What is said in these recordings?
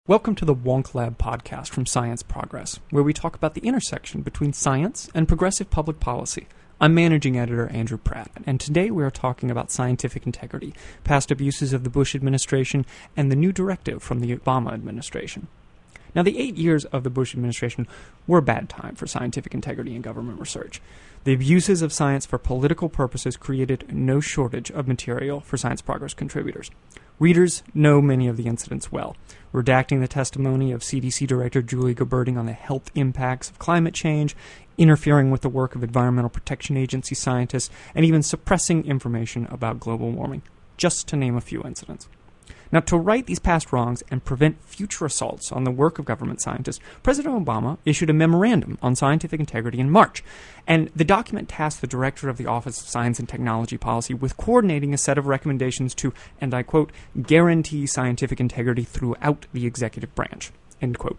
Welcome to the Wonk Lab podcast from Science Progress, where we talk about the intersection between science and progressive public policy. I'm managing editor Andrew Pratt, and today we are talking about scientific integrity, past abuses of the Bush administration, and the new directive from the Obama administration. Now, the 8 years of the Bush administration were a bad time for scientific integrity in government research. The abuses of science for political purposes created no shortage of material for Science Progress contributors. Readers know many of the incidents well, redacting the testimony of CDC Director Julie Gerberding on the health impacts of climate change, interfering with the work of Environmental Protection Agency scientists, and even suppressing information about global warming, just to name a few incidents. Now, to right these past wrongs and prevent future assaults on the work of government scientists, President Obama issued a memorandum on scientific integrity in March, and the document tasked the director of the Office of Science and Technology Policy with coordinating a set of recommendations to, and I quote, guarantee scientific integrity throughout the executive branch, end quote.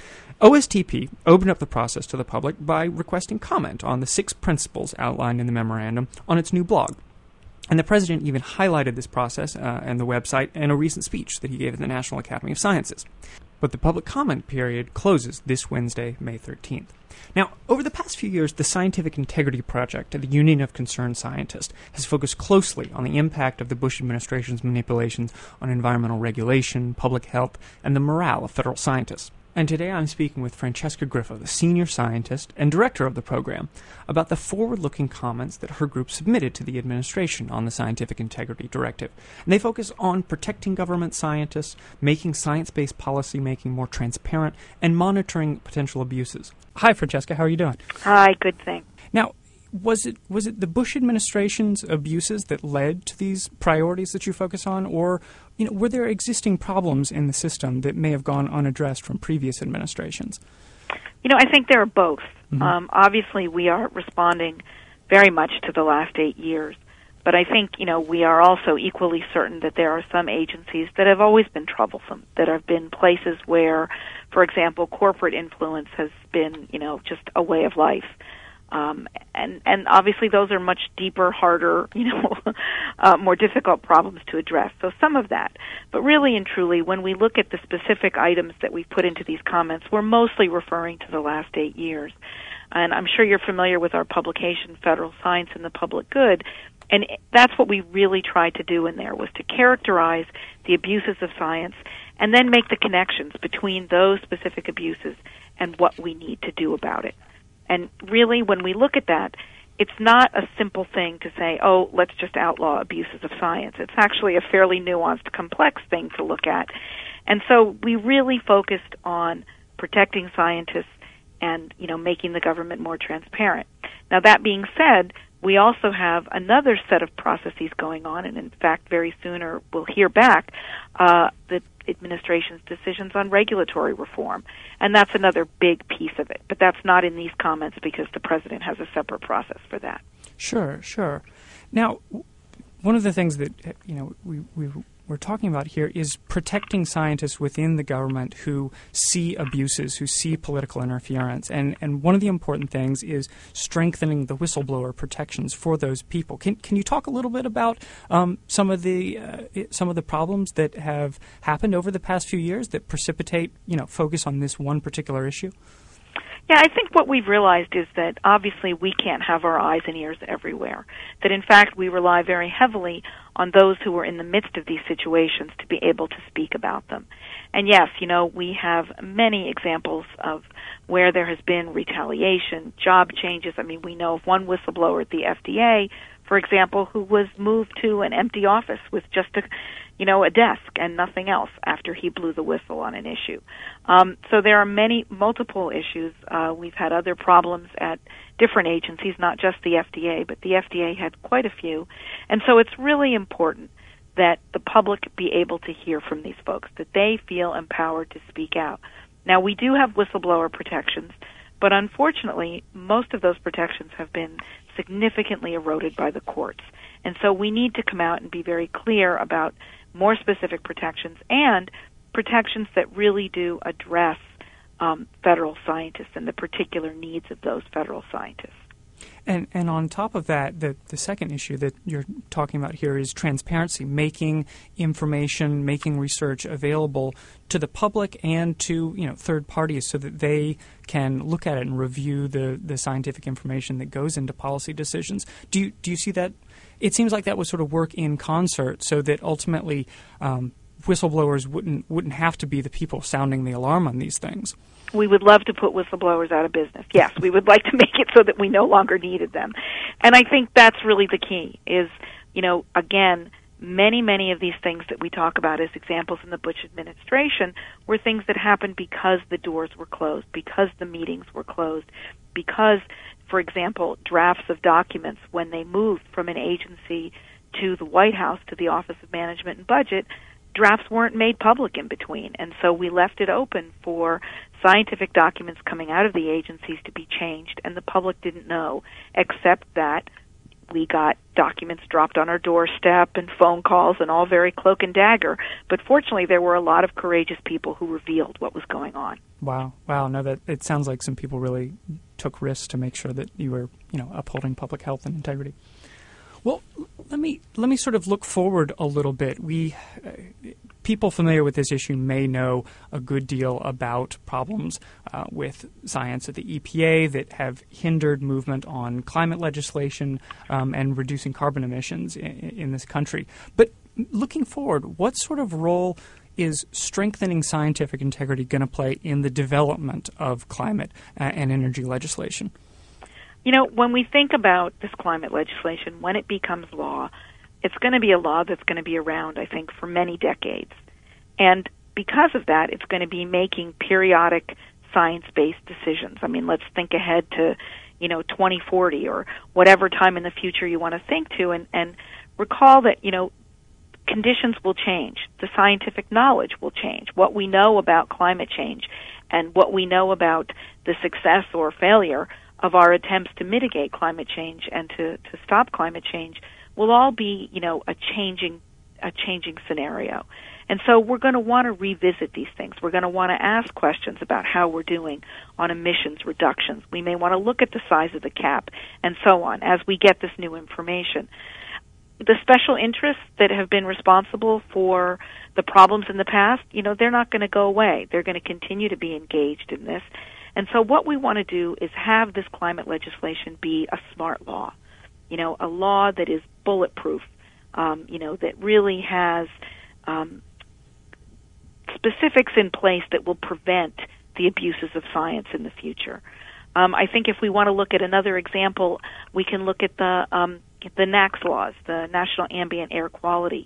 OSTP opened up the process to the public by requesting comment on the 6 principles outlined in the memorandum on its new blog. And the president even highlighted this process and the website in a recent speech that he gave at the National Academy of Sciences. But the public comment period closes this Wednesday, May 13th. Now, over the past few years, the Scientific Integrity Project at the Union of Concerned Scientists has focused closely on the impact of the Bush administration's manipulations on environmental regulation, public health, and the morale of federal scientists. And today I'm speaking with Francesca Griffo, the senior scientist and director of the program, about the forward-looking comments that her group submitted to the administration on the Scientific Integrity Directive. And they focus on protecting government scientists, making science-based policy-making more transparent, and monitoring potential abuses. Hi, Francesca. How are you doing? Hi, good, thanks. Now, was it the Bush administration's abuses that led to these priorities that you focus on, or were there existing problems in the system that may have gone unaddressed from previous administrations? I think there are both. Mm-hmm. Obviously, we are responding very much to the last 8 years, but I think we are also equally certain that there are some agencies that have always been troublesome, that have been places where, for example, corporate influence has been just a way of life. And obviously those are much deeper, harder, more difficult problems to address. So some of that. But really and truly, when we look at the specific items that we've put into these comments, we're mostly referring to the last 8 years. And I'm sure you're familiar with our publication, Federal Science and the Public Good. And that's what we really tried to do in there, was to characterize the abuses of science and then make the connections between those specific abuses and what we need to do about it. And really, when we look at that, it's not a simple thing to say, oh, let's just outlaw abuses of science. It's actually a fairly nuanced, complex thing to look at. And so we really focused on protecting scientists and, making the government more transparent. Now, that being said, we also have another set of processes going on, and in fact, very soon we'll hear back the administration's decisions on regulatory reform. And that's another big piece of it. But that's not in these comments because the president has a separate process for that. Sure. Now, one of the things that we're talking about here is protecting scientists within the government who see abuses, who see political interference. And one of the important things is strengthening the whistleblower protections for those people. Can you talk a little bit about some of the problems that have happened over the past few years that precipitate, focus on this one particular issue? Yeah, I think what we've realized is that obviously we can't have our eyes and ears everywhere. That in fact we rely very heavily on those who are in the midst of these situations to be able to speak about them. And yes, we have many examples of where there has been retaliation, job changes. I mean, we know of one whistleblower at the FDA, for example, who was moved to an empty office with just a desk and nothing else after he blew the whistle on an issue. So there are multiple issues. We've had other problems at different agencies, not just the FDA, but the FDA had quite a few. And so it's really important that the public be able to hear from these folks, that they feel empowered to speak out. Now, we do have whistleblower protections, but unfortunately, most of those protections have been significantly eroded by the courts. And so we need to come out and be very clear about more specific protections and protections that really do address federal scientists and the particular needs of those federal scientists. And on top of that, the second issue that you're talking about here is transparency, making information, making research available to the public and to third parties so that they can look at it and review the scientific information that goes into policy decisions. Do you see that? It seems like that would sort of work in concert so that ultimately whistleblowers wouldn't have to be the people sounding the alarm on these things. We would love to put whistleblowers out of business. Yes, we would like to make it so that we no longer needed them. And I think that's really the key is, again, many of these things that we talk about as examples in the Bush administration were things that happened because the doors were closed, because the meetings were closed, because, for example, drafts of documents, when they moved from an agency to the White House, to the Office of Management and Budget, drafts weren't made public in between. And so we left it open for scientific documents coming out of the agencies to be changed, and the public didn't know, except that we got documents dropped on our doorstep and phone calls and all very cloak and dagger. But fortunately, there were a lot of courageous people who revealed what was going on. Wow. No, that it sounds like some people really took risks to make sure that you were, upholding public health and integrity. Well, let me sort of look forward a little bit. People familiar with this issue may know a good deal about problems with science at the EPA that have hindered movement on climate legislation and reducing carbon emissions in this country. But looking forward, what sort of role is strengthening scientific integrity going to play in the development of climate and energy legislation? When we think about this climate legislation, when it becomes law, it's going to be a law that's going to be around, I think, for many decades. And because of that, it's going to be making periodic science-based decisions. I mean, let's think ahead to, 2040 or whatever time in the future you want to think to, and recall that, conditions will change. The scientific knowledge will change. What we know about climate change and what we know about the success or failure of our attempts to mitigate climate change and to stop climate change will all be, a changing scenario. And so we're going to want to revisit these things. We're going to want to ask questions about how we're doing on emissions reductions. We may want to look at the size of the cap and so on as we get this new information. The special interests that have been responsible for the problems in the past, they're not going to go away. They're going to continue to be engaged in this. And so what we want to do is have this climate legislation be a smart law, a law that is bulletproof, that really has specifics in place that will prevent the abuses of science in the future. I think if we want to look at another example, we can look at the NAAQS laws, the National Ambient Air Quality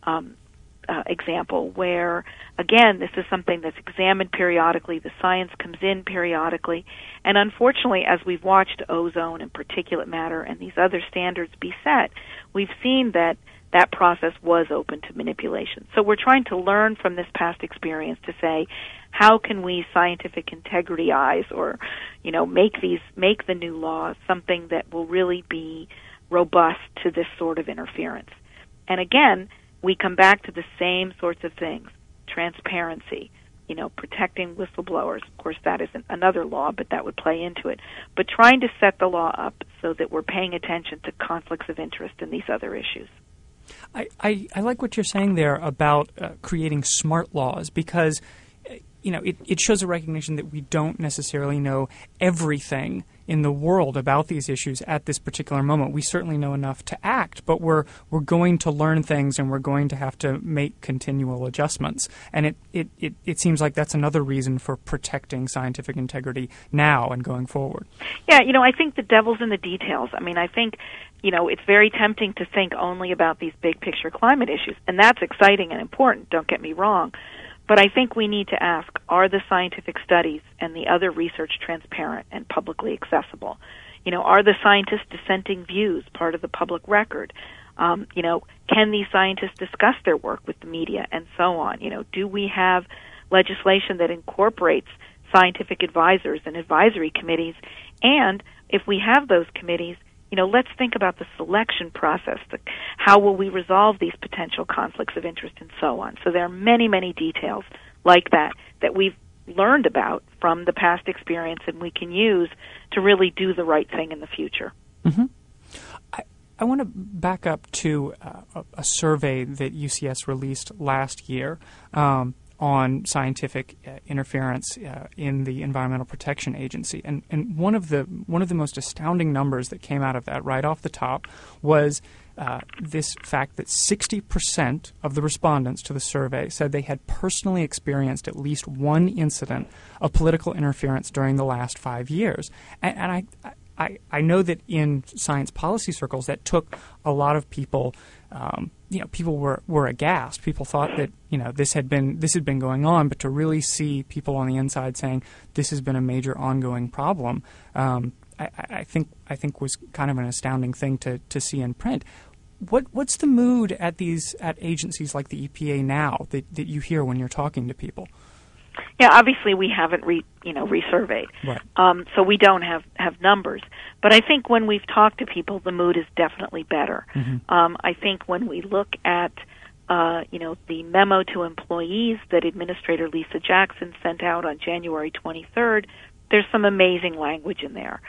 example, where, again, this is something that's examined periodically. The science comes in periodically. And unfortunately, as we've watched ozone and particulate matter and these other standards be set, we've seen that that process was open to manipulation. So we're trying to learn from this past experience to say, how can we scientific integrityize or, make the new laws something that will really be robust to this sort of interference. And again, we come back to the same sorts of things: transparency, protecting whistleblowers. Of course, that isn't another law, but that would play into it. But trying to set the law up so that we're paying attention to conflicts of interest in these other issues. I like what you're saying there about creating smart laws, because it shows a recognition that we don't necessarily know everything in the world about these issues at this particular moment. We certainly know enough to act, but we're going to learn things and we're going to have to make continual adjustments. And it seems like that's another reason for protecting scientific integrity now and going forward. Yeah, I think the devil's in the details. I mean, I think, it's very tempting to think only about these big picture climate issues, and that's exciting and important, don't get me wrong. But I think we need to ask, are the scientific studies and the other research transparent and publicly accessible? Are the scientists' dissenting views part of the public record? Can these scientists discuss their work with the media and so on? Do we have legislation that incorporates scientific advisors and advisory committees? And if we have those committees, let's think about the selection process. How will we resolve these potential conflicts of interest and so on? So there are many, many details like that we've learned about from the past experience and we can use to really do the right thing in the future. Mm-hmm. I want to back up to a survey that UCS released last year on scientific interference in the Environmental Protection Agency, and one of the most astounding numbers that came out of that right off the top was this fact that 60% of the respondents to the survey said they had personally experienced at least one incident of political interference during the last 5 years, and I know that in science policy circles that took a lot of people. People were aghast. People thought that this had been going on, but to really see people on the inside saying this has been a major ongoing problem, I think was kind of an astounding thing to see in print. What's the mood at agencies like the EPA now that you hear when you're talking to people? Yeah, obviously we haven't resurveyed, right. So we don't have numbers. But I think when we've talked to people, the mood is definitely better. Mm-hmm. I think when we look at the memo to employees that Administrator Lisa Jackson sent out on January 23rd, there's some amazing language in there.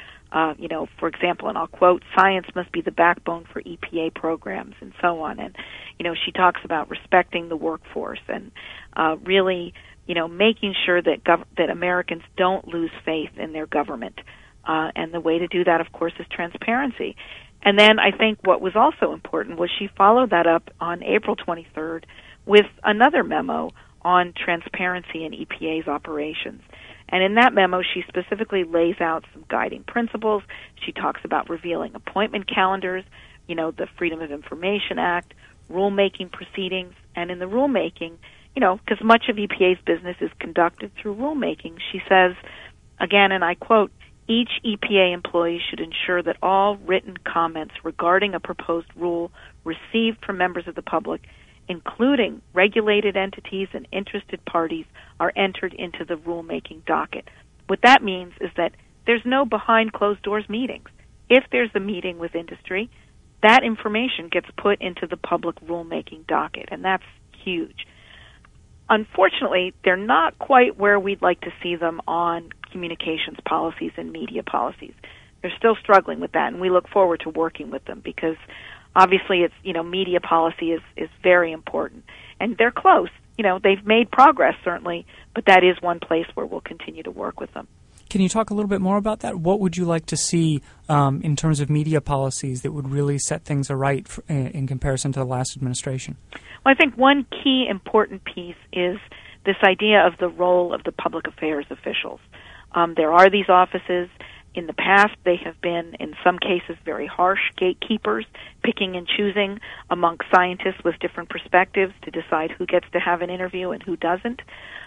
For example, and I'll quote, "Science must be the backbone for EPA programs," and so on. And she talks about respecting the workforce and really. Making sure that Americans don't lose faith in their government. And the way to do that, of course, is transparency. And then I think what was also important was she followed that up on April 23rd with another memo on transparency in EPA's operations. And in that memo, she specifically lays out some guiding principles. She talks about revealing appointment calendars, the Freedom of Information Act, rulemaking proceedings, and in the rulemaking, because much of EPA's business is conducted through rulemaking, she says, again, and I quote, "Each EPA employee should ensure that all written comments regarding a proposed rule received from members of the public, including regulated entities and interested parties, are entered into the rulemaking docket." What that means is that there's no behind closed doors meetings. If there's a meeting with industry, that information gets put into the public rulemaking docket, and that's huge. Unfortunately, they're not quite where we'd like to see them on communications policies and media policies. They're still struggling with that, and we look forward to working with them because obviously it's, media policy is very important. And they're close. They've made progress, certainly, but that is one place where we'll continue to work with them. Can you talk a little bit more about that? What would you like to see in terms of media policies that would really set things aright in comparison to the last administration? Well, I think one key important piece is this idea of the role of the public affairs officials. There are these offices. In the past, they have been, in some cases, very harsh gatekeepers, picking and choosing amongst scientists with different perspectives to decide who gets to have an interview and who doesn't.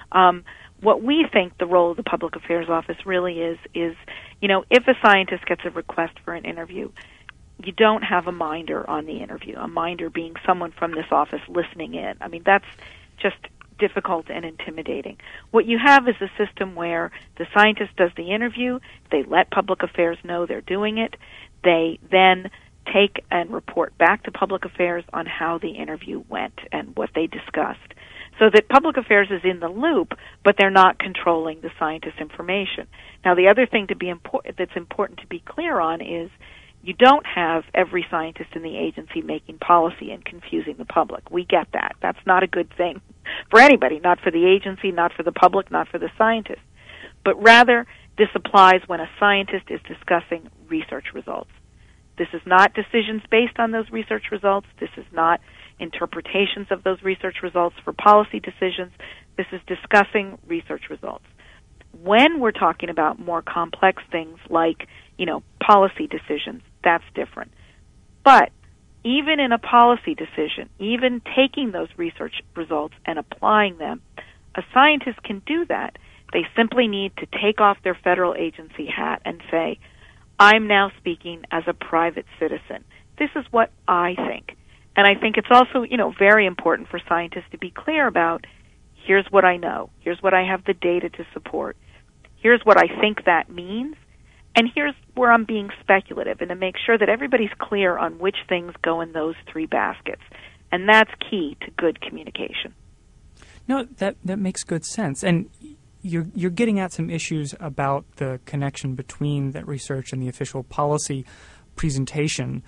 What we think the role of the Public Affairs Office really is, if a scientist gets a request for an interview, you don't have a minder on the interview, a minder being someone from this office listening in. I mean, that's just difficult and intimidating. What you have is a system where the scientist does the interview, they let Public Affairs know they're doing it, they then take and report back to Public Affairs on how the interview went and what they discussed. So that Public Affairs is in the loop, but they're not controlling the scientist's information. Now, the other thing that's important to be clear on is you don't have every scientist in the agency making policy and confusing the public. We get that. That's not a good thing for anybody, not for the agency, not for the public, not for the scientist. But rather, this applies when a scientist is discussing research results. This is not decisions based on those research results. This is not interpretations of those research results for policy decisions. This is discussing research results. When we're talking about more complex things like, policy decisions, that's different. But even in a policy decision, even taking those research results and applying them, a scientist can do that. They simply need to take off their federal agency hat and say, I'm now speaking as a private citizen. This is what I think. And I think it's also, very important for scientists to be clear about, here's what I know, here's what I have the data to support, here's what I think that means, and here's where I'm being speculative, and to make sure that everybody's clear on which things go in those three baskets. And that's key to good communication. No, that makes good sense. And you're getting at some issues about the connection between that research and the official policy. presentation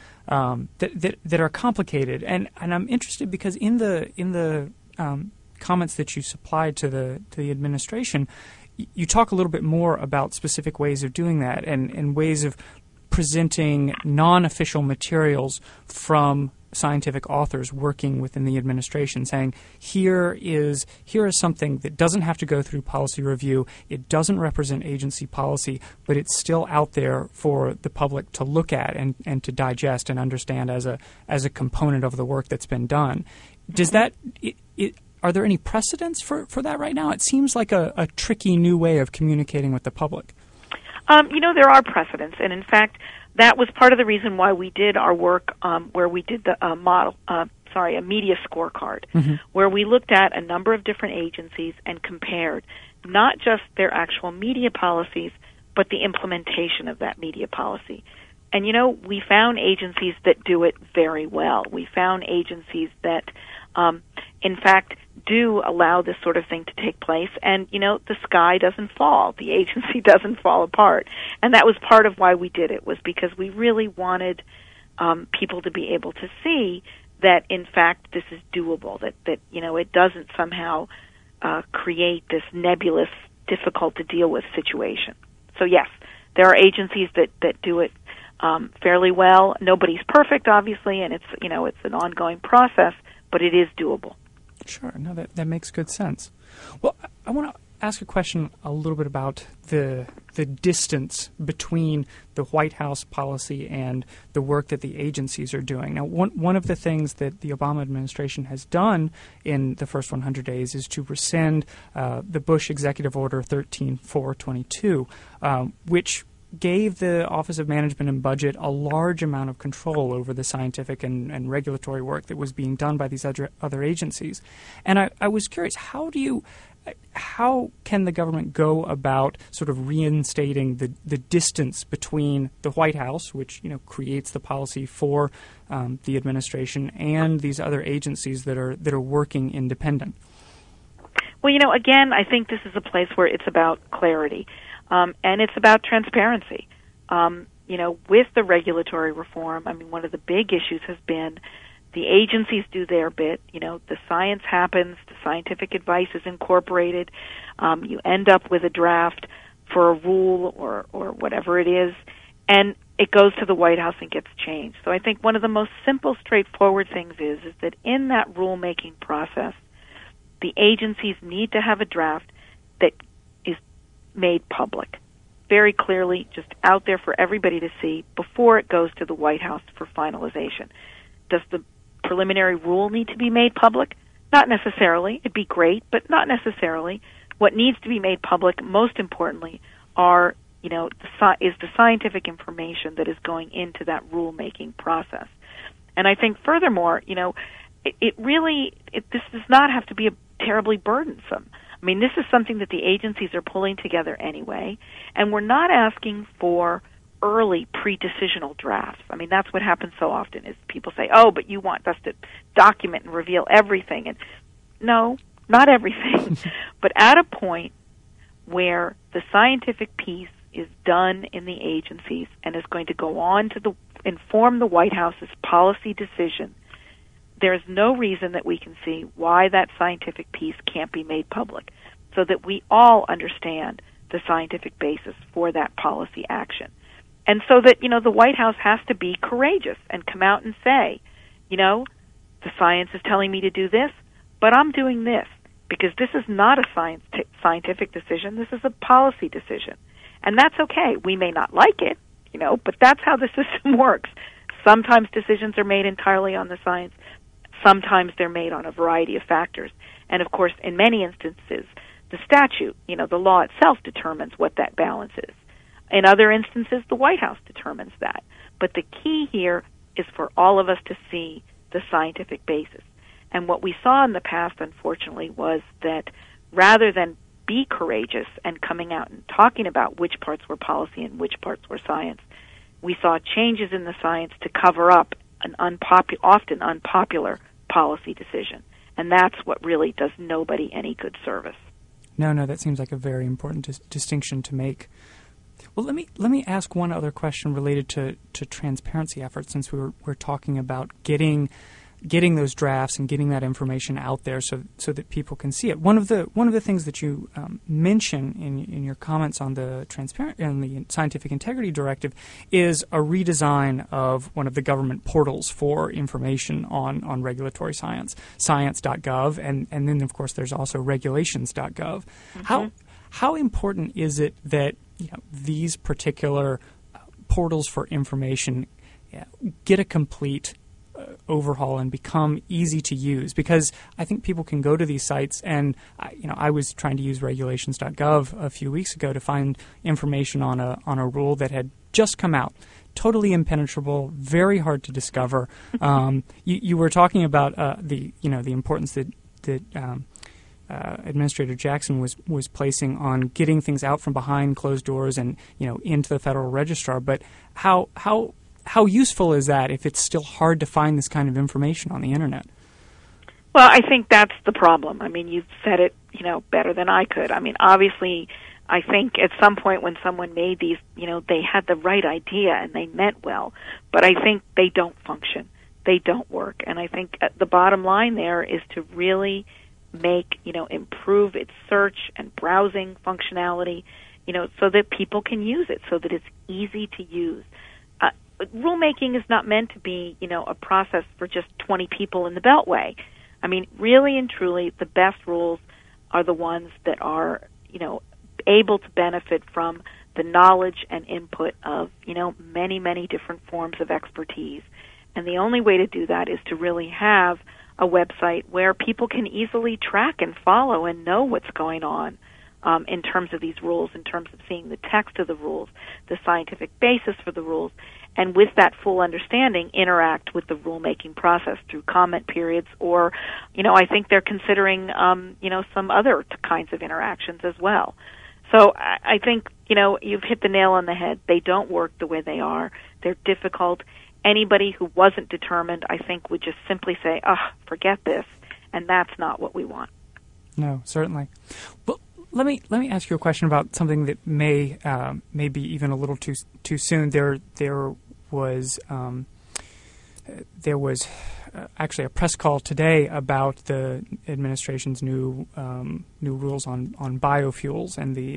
that are complicated, and I'm interested because in the comments that you supplied to the administration, you talk a little bit more about specific ways of doing that and ways of presenting non-official materials from scientific authors working within the administration, saying here is something that doesn't have to go through policy review. It doesn't represent agency policy, but it's still out there for the public to look at and to digest and understand as a component of the work that's been done. Does that are there any precedents for that right now? It seems like a tricky new way of communicating with the public. There are precedents, and in fact, that was part of the reason why we did our work where we did the a media scorecard, where we looked at a number of different agencies and compared not just their actual media policies, but the implementation of that media policy. And, we found agencies that do it very well. We found agencies that, in fact, do allow this sort of thing to take place. And, the sky doesn't fall. The agency doesn't fall apart. And that was part of why we did it, was because we really wanted people to be able to see that, in fact, this is doable, that it doesn't somehow create this nebulous, difficult-to-deal-with situation. So, yes, there are agencies that do it fairly well. Nobody's perfect, obviously, and it's an ongoing process, but it is doable. Sure. No, that makes good sense. Well, I want to ask a question a little bit about the distance between the White House policy and the work that the agencies are doing. Now, one of the things that the Obama administration has done in the first 100 days is to rescind the Bush Executive Order 13422, which gave the Office of Management and Budget a large amount of control over the scientific and regulatory work that was being done by these other agencies. And I was curious, how can the government go about sort of reinstating the distance between the White House, which creates the policy for the administration, and these other agencies that are working independent? Well, again, I think this is a place where it's about clarity. And it's about transparency. With the regulatory reform, one of the big issues has been the agencies do their bit. The science happens, the scientific advice is incorporated. You end up with a draft for a rule or whatever it is, and it goes to the White House and gets changed. So I think one of the most simple, straightforward things is that in that rulemaking process, the agencies need to have a draft that is made public, very clearly, just out there for everybody to see before it goes to the White House for finalization. Does the preliminary rule need to be made public? Not necessarily. It'd be great, but not necessarily. What needs to be made public, most importantly, is the scientific information that is going into that rulemaking process. And I think, furthermore, this does not have to be terribly burdensome. This is something that the agencies are pulling together anyway, and we're not asking for early pre-decisional drafts. That's what happens so often is people say, oh, but you want us to document and reveal everything. And no, not everything, but at a point where the scientific piece is done in the agencies and is going to go on to inform the White House's policy decision, there's no reason that we can see why that scientific piece can't be made public, so that we all understand the scientific basis for that policy action. And so that, the White House has to be courageous and come out and say, the science is telling me to do this, but I'm doing this, because this is not a scientific decision, this is a policy decision. And that's okay. We may not like it, but that's how the system works. Sometimes decisions are made entirely on the science. Sometimes they're made on a variety of factors. And, of course, in many instances, the statute, the law itself determines what that balance is. In other instances, the White House determines that. But the key here is for all of us to see the scientific basis. And what we saw in the past, unfortunately, was that rather than be courageous and coming out and talking about which parts were policy and which parts were science, we saw changes in the science to cover up an often unpopular policy decision. And that's what really does nobody any good service. No, that seems like a very important distinction to make. Well, let me ask one other question related to transparency efforts, since we're talking about getting those drafts and getting that information out there so that people can see it. One of the things that you mention in your comments on the Scientific Integrity Directive is a redesign of one of the government portals for information on regulatory science, science.gov, and then of course there's also regulations.gov. Mm-hmm. How important is it that these particular portals for information get a complete overhaul and become easy to use? Because I think people can go to these sites, and I was trying to use regulations.gov a few weeks ago to find information on a rule that had just come out, totally impenetrable, very hard to discover. You were talking about the importance that Administrator Jackson was placing on getting things out from behind closed doors and into the Federal Registrar, but how useful is that if it's still hard to find this kind of information on the internet? Well, I think that's the problem. I mean, you've said it, better than I could. I mean, obviously, I think at some point when someone made these, they had the right idea and they meant well, but I think they don't function. They don't work. And I think the bottom line there is to really improve its search and browsing functionality, so that people can use it, so that it's easy to use. Rulemaking is not meant to be, a process for just 20 people in the Beltway. I mean, really and truly, the best rules are the ones that are, able to benefit from the knowledge and input of, many, many different forms of expertise. And the only way to do that is to really have a website where people can easily track and follow and know what's going on in terms of these rules, in terms of seeing the text of the rules, the scientific basis for the rules, and with that full understanding, interact with the rulemaking process through comment periods, or, I think they're considering, some other kinds of interactions as well. So I think, you've hit the nail on the head. They don't work the way they are. They're difficult. Anybody who wasn't determined, I think, would just simply say, forget this, and that's not what we want. No, certainly. Well, let me ask you a question about something that may be even a little too soon. There was actually a press call today about the administration's new rules on biofuels and the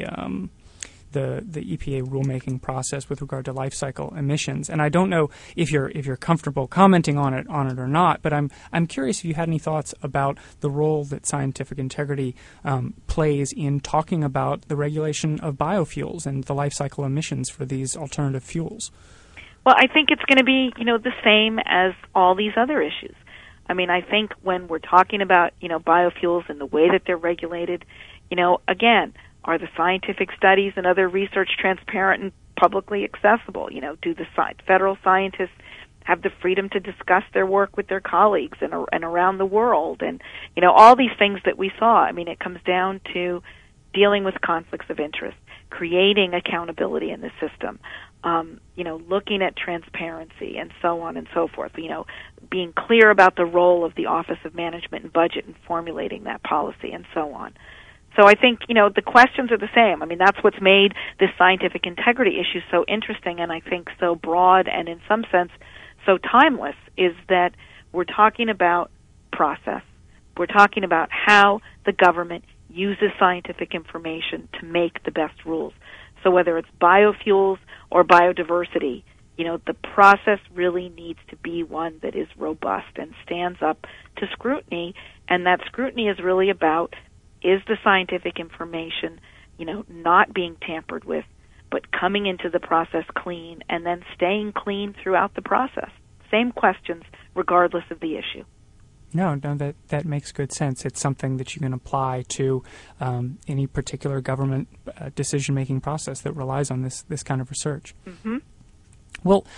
EPA rulemaking process with regard to life cycle emissions. And I don't know if you're comfortable commenting on it or not, but I'm curious if you had any thoughts about the role that scientific integrity plays in talking about the regulation of biofuels and the life cycle emissions for these alternative fuels. Well, I think it's going to be, the same as all these other issues. I mean, I think when we're talking about, biofuels and the way that they're regulated, again, are the scientific studies and other research transparent and publicly accessible? Do the federal scientists have the freedom to discuss their work with their colleagues and around the world? And, all these things that we saw. I mean, it comes down to dealing with conflicts of interest, creating accountability in the system, looking at transparency and so on and so forth, being clear about the role of the Office of Management and Budget in formulating that policy and so on. So I think, the questions are the same. I mean, that's what's made this scientific integrity issue so interesting and I think so broad and in some sense so timeless, is that we're talking about process. We're talking about how the government uses scientific information to make the best rules. So whether it's biofuels or biodiversity, the process really needs to be one that is robust and stands up to scrutiny, and that scrutiny is really about, is the scientific information, not being tampered with, but coming into the process clean and then staying clean throughout the process. Same questions regardless of the issue. No, that makes good sense. It's something that you can apply to any particular government decision-making process that relies on this kind of research. Mm-hmm. Well,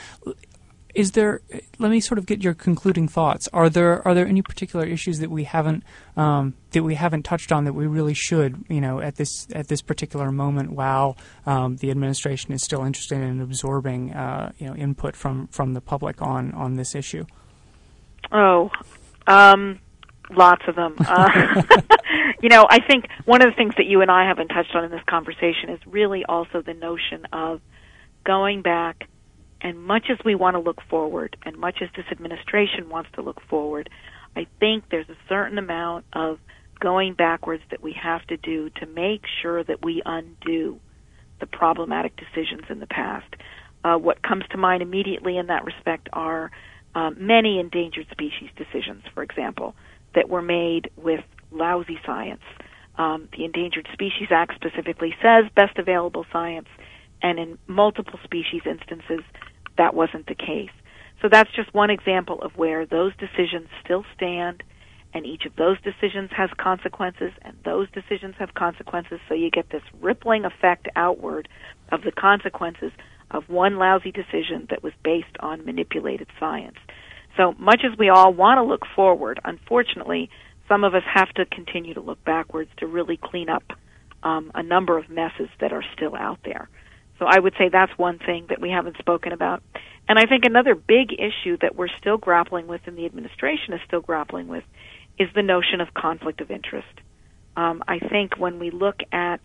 let me sort of get your concluding thoughts. Are there any particular issues that we haven't touched on that we really should, at this particular moment, while the administration is still interested in absorbing input from the public on this issue? Lots of them. I think one of the things that you and I haven't touched on in this conversation is really also the notion of going back, and much as we want to look forward, and much as this administration wants to look forward, I think there's a certain amount of going backwards that we have to do to make sure that we undo the problematic decisions in the past. What comes to mind immediately in that respect are many endangered species decisions, for example, that were made with lousy science. The Endangered Species Act specifically says best available science, and in multiple species instances, that wasn't the case. So that's just one example of where those decisions still stand, and each of those decisions has consequences, and those decisions have consequences, so you get this rippling effect outward of the consequences of one lousy decision that was based on manipulated science. So much as we all want to look forward, unfortunately, some of us have to continue to look backwards to really clean up a number of messes that are still out there. So I would say that's one thing that we haven't spoken about. And I think another big issue that we're still grappling with and the administration is still grappling with is the notion of conflict of interest. I think when we look at,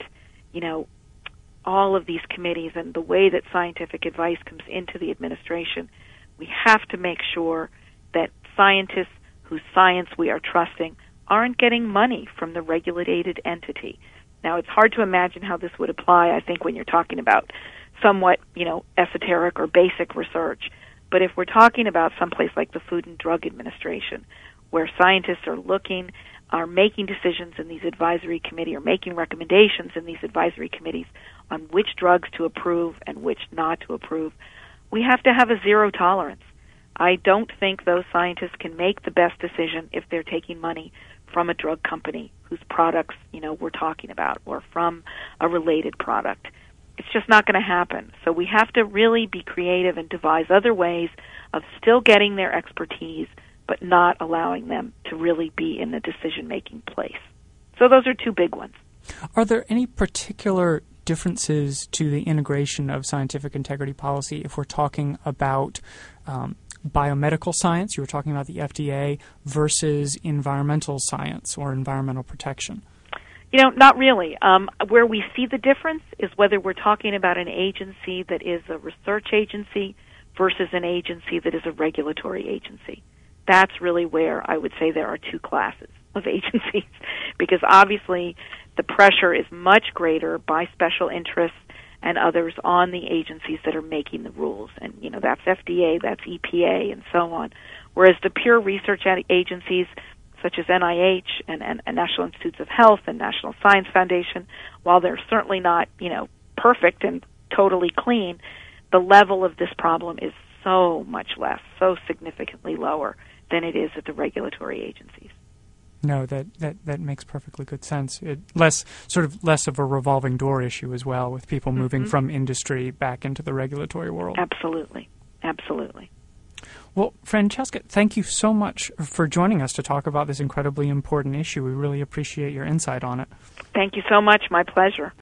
all of these committees and the way that scientific advice comes into the administration, we have to make sure that scientists whose science we are trusting aren't getting money from the regulated entity. Now, it's hard to imagine how this would apply, I think, when you're talking about somewhat, esoteric or basic research. But if we're talking about someplace like the Food and Drug Administration, where scientists are making decisions in these advisory committees, or making recommendations in these advisory committees on which drugs to approve and which not to approve, we have to have a zero tolerance. I don't think those scientists can make the best decision if they're taking money from a drug company whose products, we're talking about, or from a related product. It's just not going to happen. So we have to really be creative and devise other ways of still getting their expertise, but not allowing them to really be in the decision-making place. So those are two big ones. Are there any particular differences to the integration of scientific integrity policy if we're talking about biomedical science, you were talking about the FDA, versus environmental science or environmental protection? Not really. Where we see the difference is whether we're talking about an agency that is a research agency versus an agency that is a regulatory agency. That's really where I would say there are two classes of agencies, because obviously the pressure is much greater by special interests and others on the agencies that are making the rules. And, that's FDA, that's EPA, and so on. Whereas the pure research agencies, such as NIH and National Institutes of Health and National Science Foundation, while they're certainly not, perfect and totally clean, the level of this problem is so much less, so significantly lower than it is at the regulatory agencies. No, that makes perfectly good sense. Less of a revolving door issue as well, with people moving from industry back into the regulatory world. Absolutely. Well, Francesca, thank you so much for joining us to talk about this incredibly important issue. We really appreciate your insight on it. Thank you so much. My pleasure.